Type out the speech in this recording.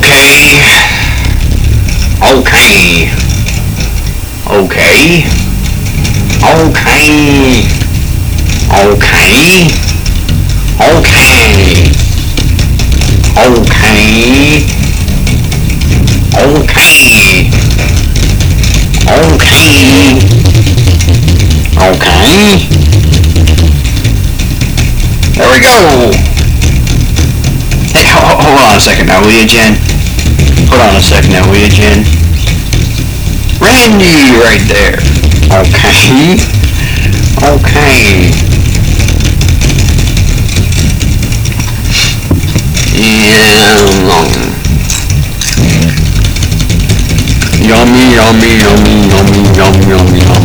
Okay. Okay. Okay. Okay. Okay. Okay. Okay. Okay. Okay. Okay. There we go. Hey, hold on a second now, will you, Jen? Hold on a second now, will you, Jen? Randy, right there. Okay. Okay. Yeah. Yummy, yummy, yummy, yummy, yummy, yummy, yummy.